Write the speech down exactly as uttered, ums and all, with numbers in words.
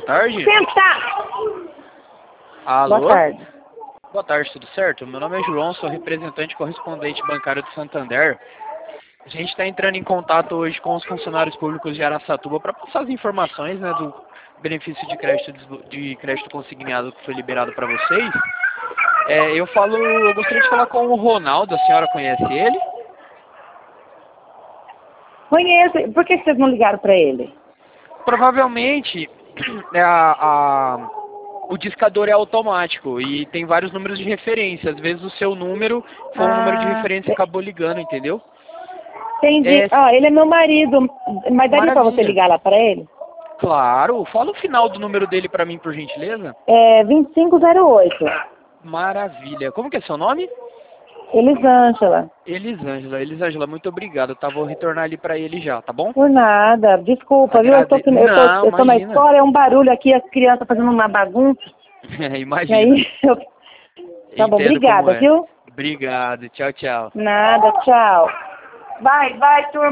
tarde. Senta! Alô? Boa tarde. Boa tarde, tudo certo? Meu nome é João, sou representante correspondente bancário do Santander. A gente está entrando em contato hoje com os funcionários públicos de Araçatuba para passar as informações, né, do benefício de crédito, de crédito consignado que foi liberado para vocês. É, eu falo, eu gostaria de falar com o Ronaldo, a senhora conhece ele? Conheço. Por que vocês não ligaram para ele? Provavelmente é a, a, o discador é automático e tem vários números de referência. Às vezes o seu número foi um número de Ah, referência e acabou ligando, entendeu? entendi. É, Ó, ele é meu marido. Mas daria para você maravilha. ligar lá para ele? Claro. Fala o final do número dele para mim, por gentileza. É vinte e cinco zero oito. Maravilha. Como que é seu nome? Elisângela. Elisângela. Elisângela, muito obrigado, tá? Vou retornar ali para ele já, tá bom? Por nada. Desculpa, viu? Eu tô, Agrade... aqui- eu tô, Não, eu tô na imagina. escola, é um barulho aqui, as crianças fazendo uma bagunça. E Imagina. aí, eu... Tá bom, Entendo como obrigada, é. viu? Obrigado. Tchau, tchau. Nada, tchau. Vai, vai, turma.